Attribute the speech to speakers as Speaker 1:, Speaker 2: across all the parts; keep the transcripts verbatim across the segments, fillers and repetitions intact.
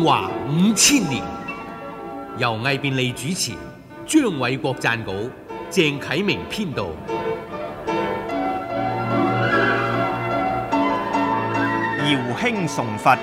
Speaker 1: 中華五千年，由魏便利主持，張偉國撰稿，鄭啟明編導。
Speaker 2: 堯興崇佛。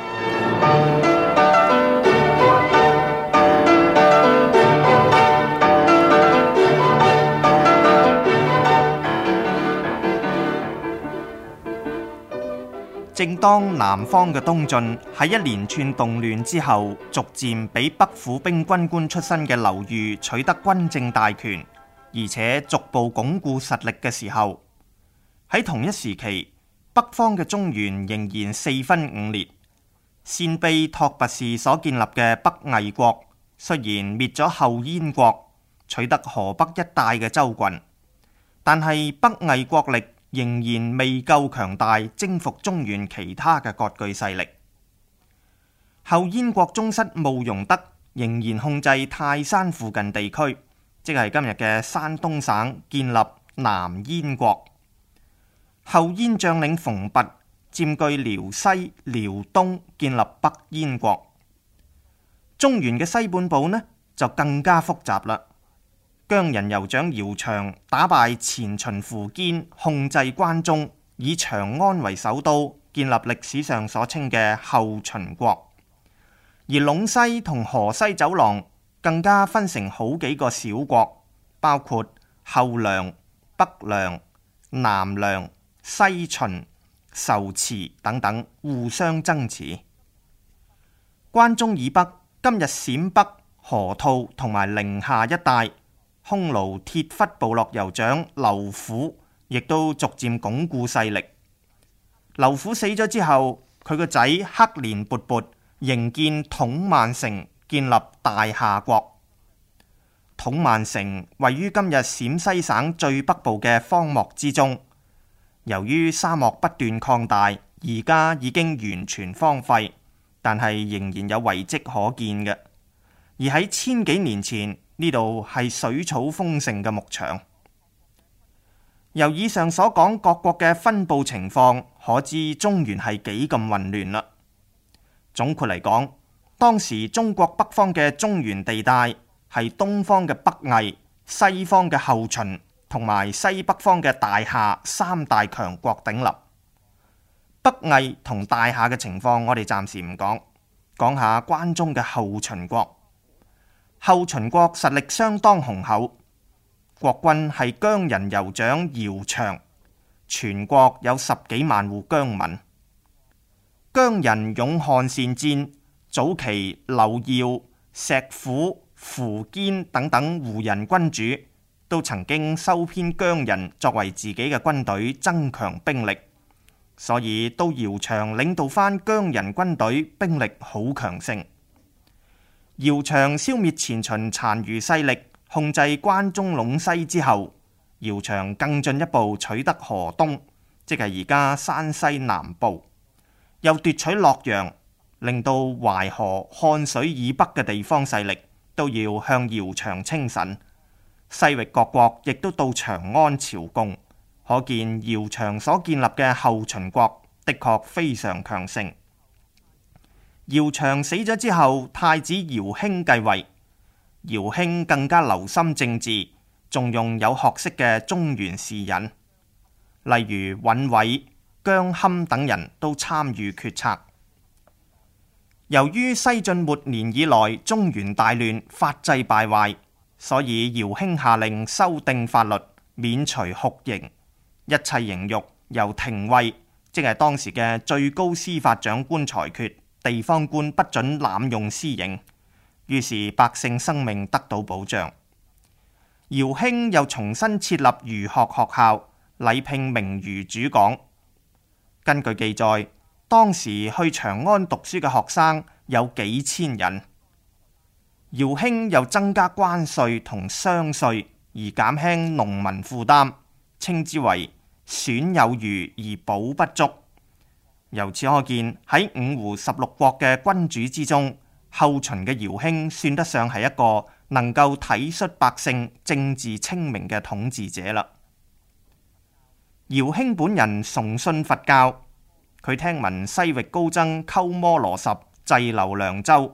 Speaker 2: 正當南方嘅東晉喺一連串動亂之後，逐漸俾北府兵軍官出身嘅劉裕取得軍政大權，而且逐步鞏固實力嘅時候，喺同一時期，北方嘅中原仍然四分五裂。鮮卑拓跋氏所建立嘅北魏國，雖然滅咗後燕國，取得河北一帶嘅州郡，但係北魏國力仍然未夠強大，征服中原其他嘅割據勢力。後燕國宗室慕容德仍然控制泰山附近地區，即係今日嘅山東省，建立南燕國。後燕將領馮拔佔據遼西、遼東，建立北燕國。中原嘅西半部呢，就更加複雜啦。羌人酋長姚萇打敗前秦苻堅，控制關中，以長安為首都，建立歷史上所稱嘅後秦國。而隴西同河西走廊更加分成好幾個小國，包括後梁、北梁、南梁、西秦、仇池等等，互相爭持。關中以北，今日陝北、河套同埋寧夏一帶，匈奴鐵忽部落酋長劉虎亦都逐漸鞏固勢力。劉虎死咗之後，佢個仔赫連勃勃營建統萬城，建立大夏國。統萬城位於今日陝西省最北部嘅荒漠之中，由於沙漠不斷擴大，而家已經完全荒廢，但係仍然有遺跡可見嘅。而喺千幾年前，呢度係水草豐盛嘅牧場。由以上所講各國嘅分佈情況，可知中原係幾咁混亂啦。總括嚟講，當時中國北方嘅中原地帶係東方嘅北魏、西方嘅後秦同埋西北方嘅大夏三大強國鼎立。北魏同大夏嘅情況我哋暫時唔講，講下關中嘅後秦國。後秦國實力相當雄厚，國君係羌人酋長姚萇，全國有十幾萬戶羌民。羌人勇悍善戰，早期劉耀、石虎、苻堅等等胡人君主都曾經收編羌人作為自己嘅軍隊，增強兵力，所以都姚萇領導翻羌人軍隊，兵力好強盛。姚萇消滅前秦殘餘勢力，控制關中隴西之後，姚萇更進一步取得河東，即係而家山西南部，又奪取洛陽，令到淮河、漢水以北嘅地方勢力都要向姚萇稱臣。西域各國亦都到長安朝貢，可見姚萇所建立嘅後秦國的確非常強盛。姚萇死咗之後，太子姚興繼位。姚興更加留心政治，重用有學識嘅中原士人，例如尹偉、姜堪等人都參與決策。由於西晉末年以來中原大亂，法制敗壞，所以姚興下令修訂法律，免除酷刑，一切刑獄由廷尉，即係當時嘅最高司法長官裁決，地方官不准濫用私刑，於是百姓生命得到保障。姚興又重新設立儒學學校，禮聘名儒主講。根據記載，當時去長安讀書嘅學生有幾千人。姚興又增加關稅同商稅，而減輕農民負擔，稱之為損有餘而補不足。由此可見，喺五胡十六國嘅君主之中，後秦嘅姚興算得上係一個能夠體恤百姓、政治清明嘅統治者啦。姚興本人崇信佛教，佢聽聞西域高僧鳩摩羅什滯留涼州，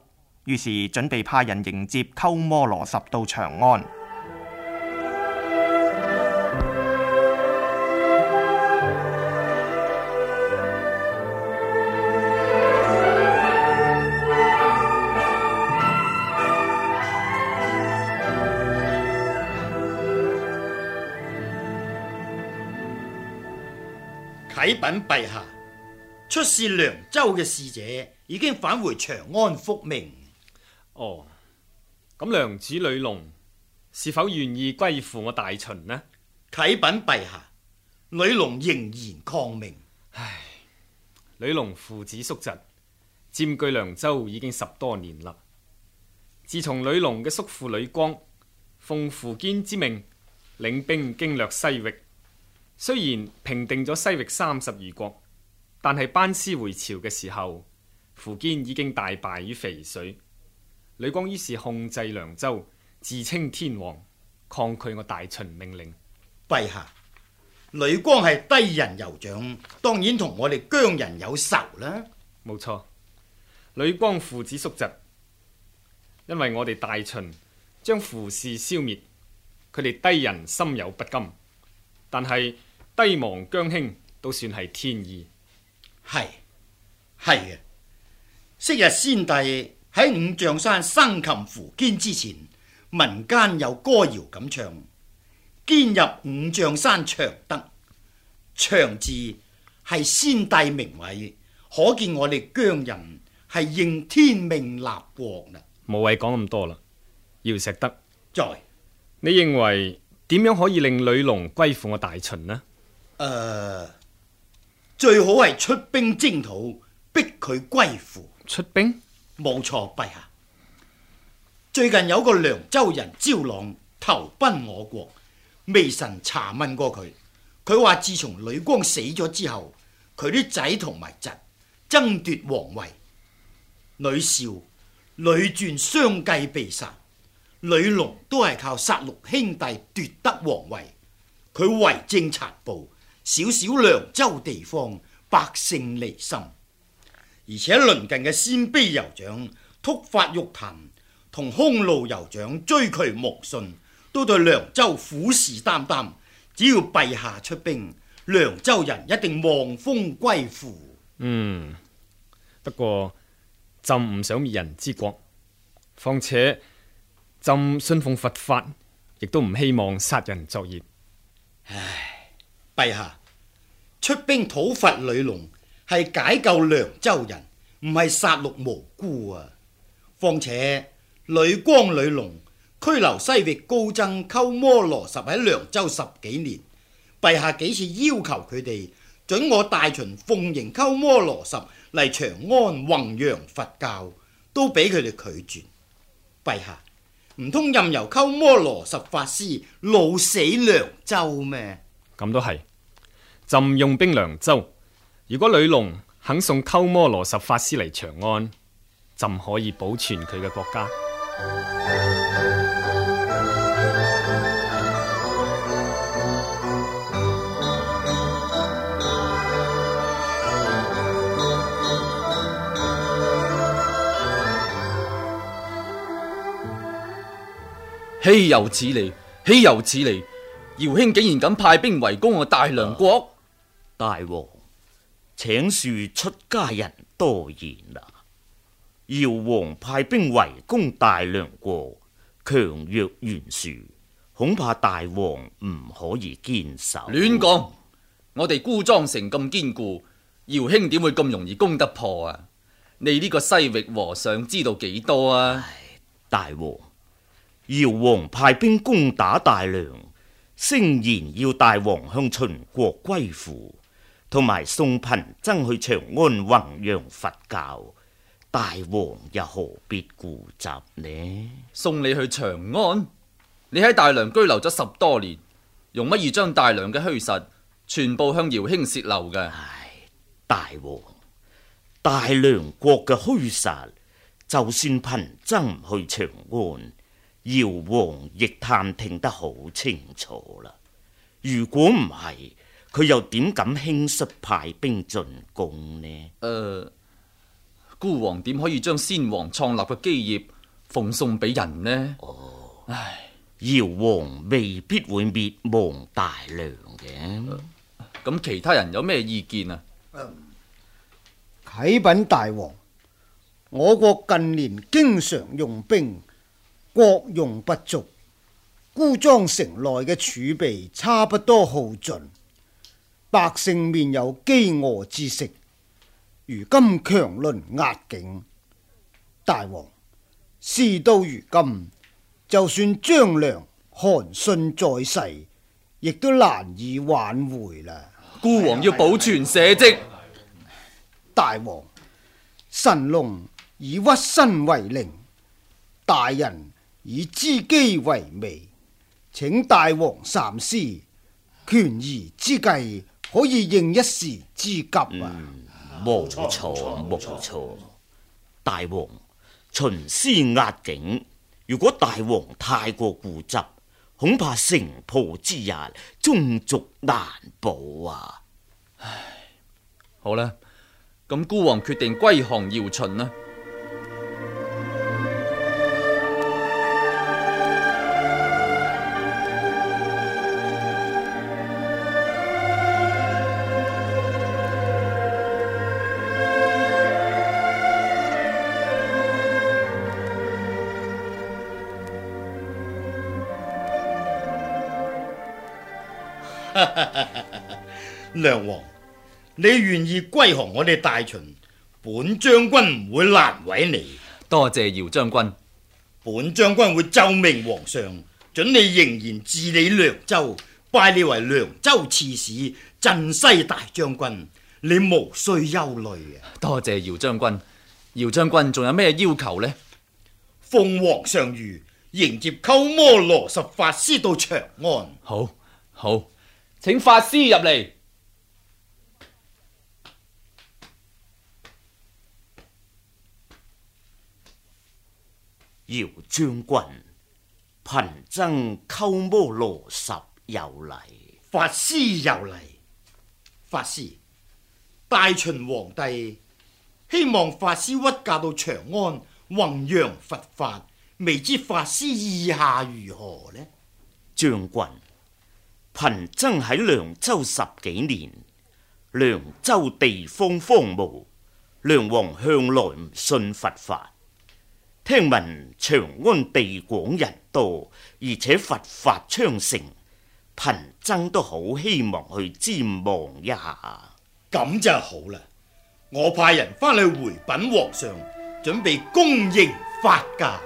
Speaker 2: 於是準備派人迎接鳩摩羅什到長安。
Speaker 3: 啟稟陛下，出使涼州嘅使者已經返回長安復命。
Speaker 4: 哦，咁良主呂龍是否願意歸附我大秦呢？
Speaker 3: 啟稟陛下，呂龍仍然抗命。
Speaker 4: 唉，呂龍父子叔侄佔據涼州已經十多年啦。自從呂龍嘅叔父呂光奉苻堅之命領兵經略西域，雖然平定咗西域三十餘國，但係班師回朝嘅時候，苻堅已經大敗於淝水。呂光於是控制涼州，自稱天王，抗拒我大秦命令。
Speaker 3: 陛下，呂光係低人酋長，當然同我哋姜人有仇啦。
Speaker 4: 冇錯，呂光父子叔侄，因為我哋大秦將苻氏消滅，佢哋低人心有不甘，但係低亡姜興都算係天意。
Speaker 3: 係係嘅，昔日先帝喺五丈山生擒苻堅之前，民間有歌謠咁唱：堅入五丈山長德，長字係先帝名位，可見我哋姜人係應天命立國啦。
Speaker 4: 無謂講咁多啦，姚石德，
Speaker 3: 在
Speaker 4: 你認為點樣可以令呂龍歸附我大秦呢？
Speaker 3: 誒、呃，最好係出兵征討，逼佢歸附。
Speaker 4: 出兵？
Speaker 3: 冇錯，陛下。最近有個涼州人招朗投奔我國，微臣查問過佢，佢話自從呂光死咗之後，佢啲仔同埋侄爭奪皇位，呂紹、呂顓相繼被殺，呂龍都係靠殺六兄弟奪得皇位。佢為政殘暴，小小涼州地方百姓離心，而且鄰近嘅鮮卑酋長禿發玉檀同匈奴酋長追衢蒙遜都對涼州虎視眈眈，只要陛下出兵，涼州人一定望風歸附。
Speaker 4: 嗯，不過朕唔想滅人之國，況且朕信奉佛法，亦都唔希望殺人作孽。
Speaker 3: 唉，陛下出兵討伐呂龍係解救涼州人，唔係殺戮無辜啊！況且呂光、呂龍拘留西域高僧鳩摩羅什喺涼州十幾年，陛下幾次要求佢哋准我大秦奉迎鳩摩羅什嚟長安弘揚佛教，都俾佢哋拒絕。陛下唔通任由鳩摩羅什法師老死涼州咩？
Speaker 4: 咁都係，朕用兵涼州，如果呂龍肯送鳩摩羅什法師嚟長安，朕可以保存佢嘅國家。
Speaker 5: 豈有此理！豈有此理！姚興竟然敢派兵圍攻我大涼國！啊、
Speaker 6: 大王，請恕出家人多言啦。姚王派兵圍攻大涼國，強弱懸殊，恐怕大王唔可以堅守。
Speaker 5: 亂講！我哋孤莊城咁堅固，姚興點會咁容易攻得破啊？你呢個西域和尚知道幾多啊？
Speaker 6: 唉，大王，姚王派兵攻打大涼，聲言要大王向秦國歸附，同埋送貧僧去長安弘揚佛教，大王又何必固執呢？
Speaker 5: 送你去長安？你喺大涼居留咗十多年，用乜嘢將大涼嘅虛實全部向姚興洩漏嘅？
Speaker 6: 唉，大王，大涼國嘅虛實，就算貧僧唔去長安，姚王亦探聽得好清楚啦。如果唔係，佢又點敢輕率派兵進攻呢？
Speaker 5: 誒、呃， 孤王點可以將先王創立嘅基業奉送俾人呢？
Speaker 6: 哦，
Speaker 5: 唉，
Speaker 6: 堯王未必會滅亡大梁嘅。
Speaker 5: 咁其他人有咩意見啊？
Speaker 7: 啟稟大王，我國近年經常用兵，國用不足，孤莊城內嘅儲備差不多耗盡，百姓面有飢餓之色。如今強鄰壓境，大王，事到如今，就算張良、韓信在世，亦都難以挽回啦。
Speaker 5: 孤王要保存社稷。
Speaker 7: 大王，神龍以屈身為靈，大人以知機為微，請大王三思，權宜之計可以應一時之急啊！
Speaker 6: 冇錯冇錯，大王秦師壓境，如果大王太過固執，恐怕城破之日終續難保啊！
Speaker 5: 唉，好啦，咁孤王決定歸降姚秦啦。
Speaker 3: 梁王，你願意歸降我哋大秦，本將軍唔會難為你。
Speaker 5: 多謝姚將軍。
Speaker 3: 本將軍會奏明皇上，准你仍然治理涼州，拜你為涼州刺史、鎮西大將軍，你無需憂慮啊！
Speaker 5: 多謝姚將軍。姚將軍仲有咩要求呢？
Speaker 3: 奉皇上諭，迎接鳩摩羅什法師到長安。
Speaker 5: 好，好，請法師入嚟。
Speaker 6: 姚將軍，貧僧鳩摩羅什有禮。
Speaker 3: 法師有禮。法師，大秦皇帝希望法師屈駕到長安弘揚佛法，未知法師意下如何呢？
Speaker 6: 將軍，貧僧喺涼州十幾年，涼州地方荒蕪，梁王向來唔信佛法。聽聞長安地廣人多，而且佛法昌盛，貧僧都好希望去瞻望一下。
Speaker 3: 咁就好啦，我派人翻去回稟皇上，準備恭迎法駕。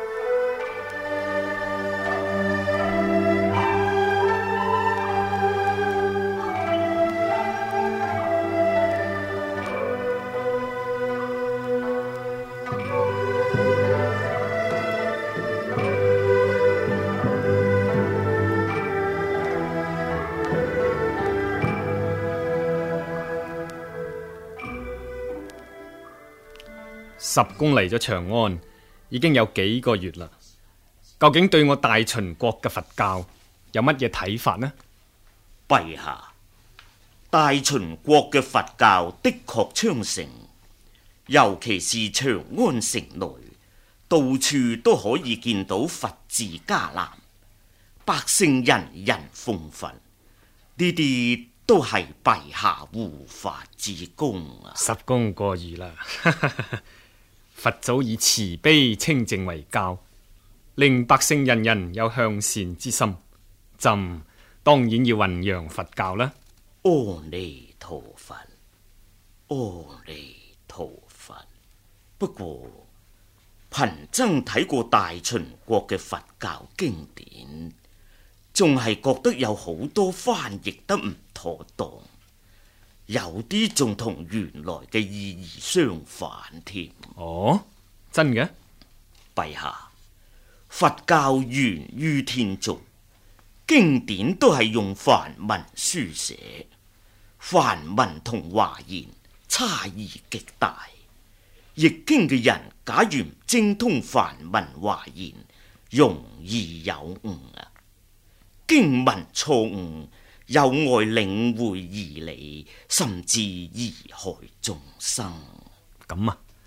Speaker 4: 十公嚟咗長安已經有幾個月啦，究竟對我大秦國嘅佛教有乜嘢睇法呢？
Speaker 6: 陛下，大秦國嘅佛教的確昌盛，尤其是長安城內，到處都可以見到佛字伽藍，百姓人人奉佛，呢啲都係陛下護法之功啊！
Speaker 4: 十公過譽啦。佛祖以慈悲清淨為教，令百姓人人有向善之心，朕當然要弘揚佛教啦。
Speaker 6: 阿彌陀佛，阿彌陀佛。不過，貧僧睇過大秦國嘅佛教經典，仲係覺得有好多翻譯得唔妥當，有啲仲同原來嘅意義相反添。
Speaker 4: 哦，真嘅？
Speaker 6: 陛下，佛教源於天竺，經典都係用梵文書寫，梵文同華言差異極大。譯經嘅人假如唔精通梵文華言，容易有誤啊！經文錯誤，有礙領會義理，甚至貽害眾生。
Speaker 4: 咁啊，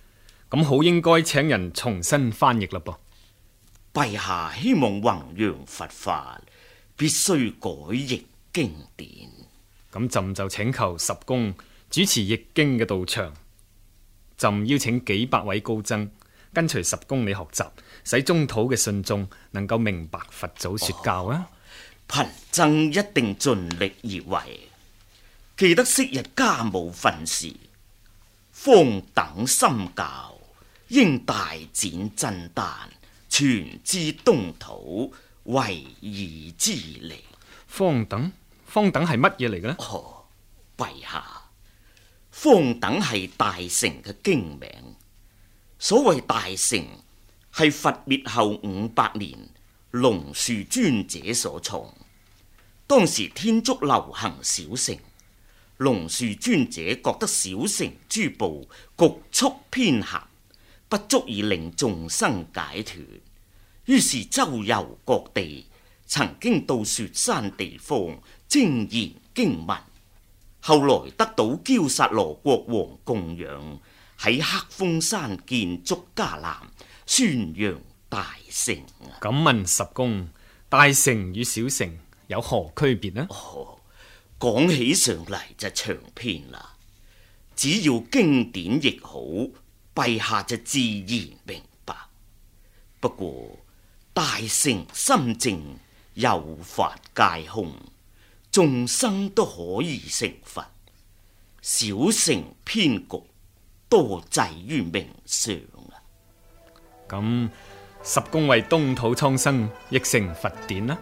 Speaker 4: 咁好應該請人重新翻譯啦噃。
Speaker 6: 陛下希望弘揚佛法，必須改譯經典。
Speaker 4: 咁朕就請求十公主持譯經嘅道場，朕邀請幾百位高僧跟隨十公你學習，使中土嘅信眾能夠明白佛祖說教啊！
Speaker 6: 貧僧一定盡力而為。記得昔日家母訓示，方等深教，應大展真丹，傳之東土，為義之利。
Speaker 4: 方等，方等係乜嘢嚟嘅呢？
Speaker 6: 哦，陛下，方等係大乘嘅經名。所謂大乘，係佛滅後五百年，龍樹尊者所創。當時天竺流行小乘。龍樹尊者覺得小乘諸部局促偏狹，不足以令眾生解脫，於是周遊各地，曾經到雪山地方精研經文，後來得到憍薩羅國王供養，喺黑風山建築伽藍，宣揚大乘。
Speaker 4: 咁問十公，大乘與小乘有何區別呢？
Speaker 6: 哦，講起上嚟就長篇啦，只要經典譯好，陛下就自然明白。不過大乘心正，有法皆空，眾生都可以成佛；小乘偏局，多滯於名相啊。
Speaker 4: 咁十公為東土蒼生譯成佛典啦。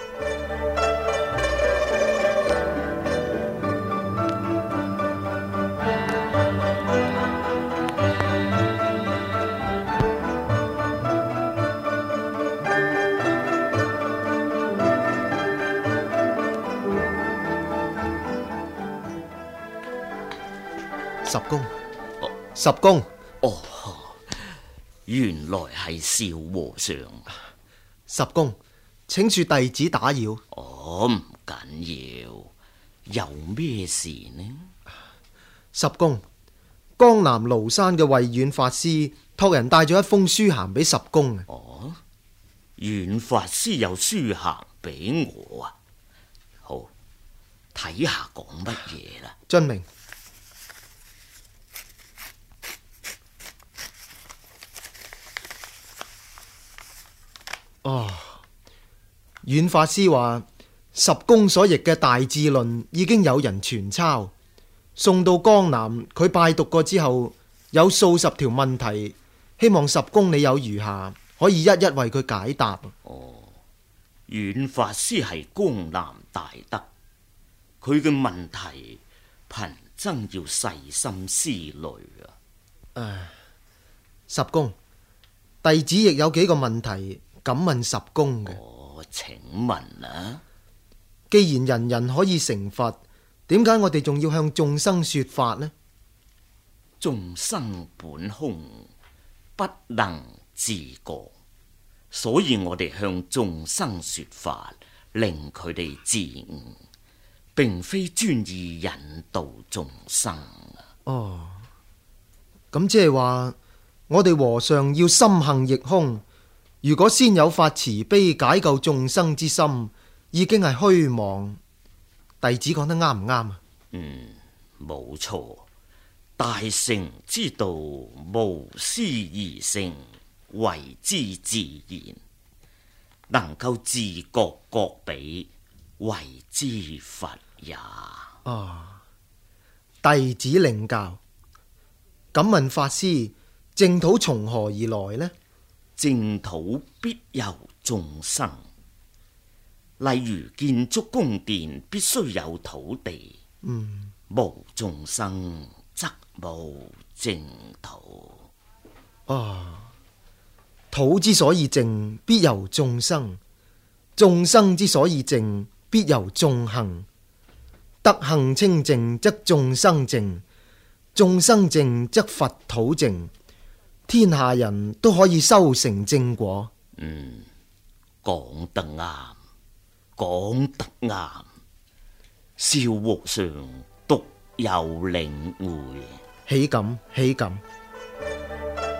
Speaker 7: 十公，十公，
Speaker 6: 哦，原來係少和尚。
Speaker 7: 十公，請恕弟子打擾。
Speaker 6: 哦，唔緊要，有咩事呢？
Speaker 7: 十公，江南廬山嘅慧遠法師託人帶咗一封書函俾十公。
Speaker 6: 哦，遠法師有書函俾我啊？好，睇下講乜嘢啦。
Speaker 7: 遵命。哦，遠法師話十公所譯嘅《大智論》已經有人傳抄，送到江南，佢拜讀過之後，有數十條問題，希望十公你有餘下，可以一一為佢解答。
Speaker 6: 哦，遠法師係江南大德，佢嘅問題，貧僧要細心思慮啊。
Speaker 7: 唉，十公，弟子亦有幾個問題敢問十公嘅。
Speaker 6: 哦，請問啊。
Speaker 7: 既然人人可以成佛，點解我哋仲要向眾生說法呢？
Speaker 6: 眾生本空，不能自覺，所以我哋向眾生說法，令佢哋自悟，並非專意引導眾生。
Speaker 7: 哦，咁即係話我哋和尚要心行逆空。如果先有發慈悲解救眾生之心，已經係虛妄。弟子講得啱唔啱啊？
Speaker 6: 嗯，冇錯。大乘之道無師而成，為之自然，能夠自覺覺彼，為之佛也。
Speaker 7: 哦，弟子領教。敢問法師，淨土從何而來呢？
Speaker 6: 淨土必有眾生，例如建築宮殿必須有土地，
Speaker 7: 嗯，
Speaker 6: 無眾生則無淨土。
Speaker 7: 哦，土之所以淨，必由眾生；眾生之所以淨，必由眾行。德行清淨，則眾生淨；眾生淨，則佛土淨。天下人都可以修成正果。
Speaker 6: 嗯，講得啱，講得啱。少和尚獨有領會，
Speaker 7: 豈敢豈敢。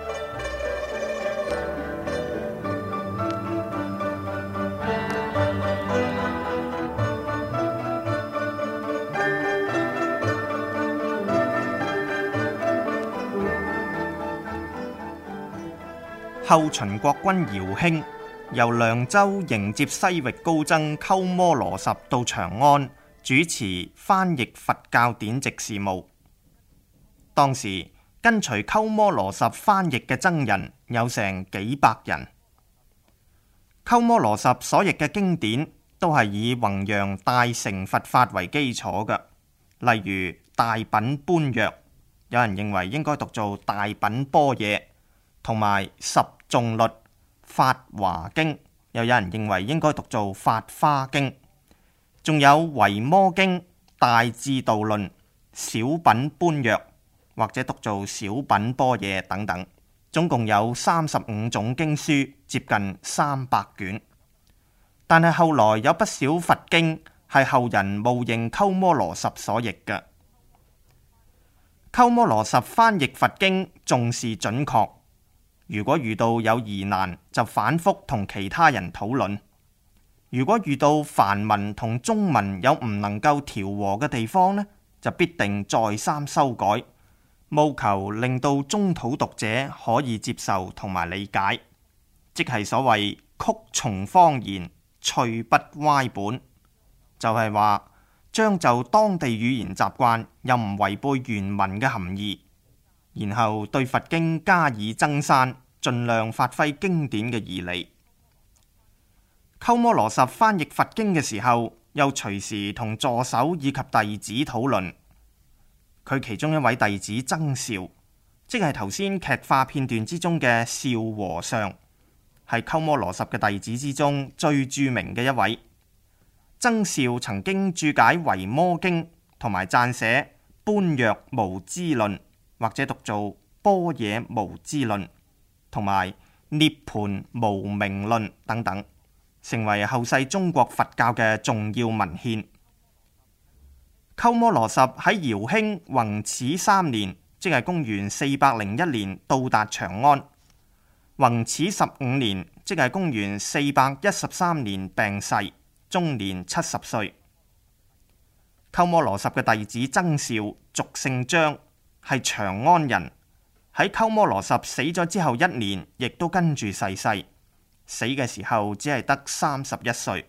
Speaker 2: 後秦國君姚興由涼州迎接西域高僧鳩摩羅什到長安，主持翻譯佛教典籍事務。當時跟隨鳩摩羅什翻譯嘅僧人有成幾百人。鳩摩羅什所譯嘅經典都係以弘揚大乘佛法為基礎嘅，例如大品般若，有人認為應該讀做大品般若，同埋十誦律、法華經，又有人認為應該讀做法華經，仲有維摩經、大智度論、小品般若，或者讀做小品般若等等，總共有三十五種經書，接近三百卷。但係後來有不少佛經係後人冒認鳩摩羅什所譯嘅。鳩摩羅什翻譯佛經重視準確，如果遇到有疑難就反覆同其他人討論，如果遇到梵文同中文有唔能夠調和嘅地方呢，就必定再三修改，務求令到中土讀者可以接受同埋理解，即係所謂曲從方言，趣不歪本，就係話將就當地語言習慣，又唔違背原文嘅含義，然後對佛經加以增刪，盡量發揮經典嘅義理。鳩摩羅什翻譯佛經嘅時候，又隨時同助手以及弟子討論。佢其中一位弟子僧肇，即係頭先劇化片段之中嘅邵和尚，係鳩摩羅什嘅弟子之中最著名嘅一位。僧肇曾經注解維摩經，同埋撰寫般若無支論，或者讀做般若無支論，同埋涅槃無明論等等，成為後世中國佛教嘅重要文獻。鳩摩羅什喺姚興弘始三年，即係公元四百零一年到達長安。弘始十五年，即係公元四百一十三年病逝，終年七十歲。鳩摩羅什嘅弟子僧肇，俗姓張，係長安人。喺鳩摩羅什死咗之後一年，亦都跟住逝世。死嘅時候只係得三十一歲。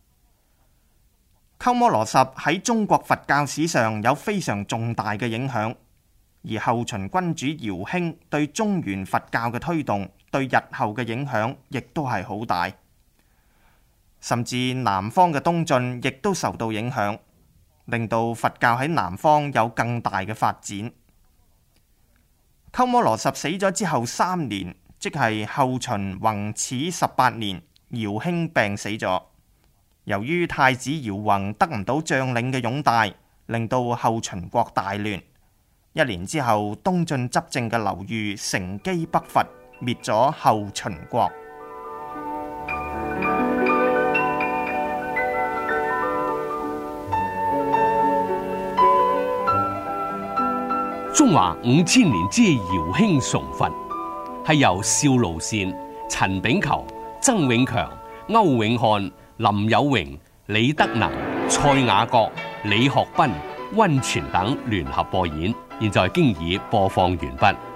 Speaker 2: 鳩摩羅什喺中國佛教史上有非常重大嘅影響，而後秦君主姚興對中原佛教嘅推動，對日後嘅影響亦都係好大。甚至南方嘅東晉亦都受到影響，令到佛教喺南方有更大嘅發展。鳩摩羅什死咗之後三年，即係後秦弘始十八年，姚興病死咗。由於太子姚宏得唔到將領嘅擁戴，令到後秦國大亂。一年之後，東晉執政嘅劉裕乘機北伐，滅咗後秦國。
Speaker 1: 中華五千年之姚興崇佛，係由邵盧善、陳炳求、曾永強、歐永漢、林有榮、李德能、蔡雅閣、李學斌、溫泉等聯合播演，現在經已播放完畢。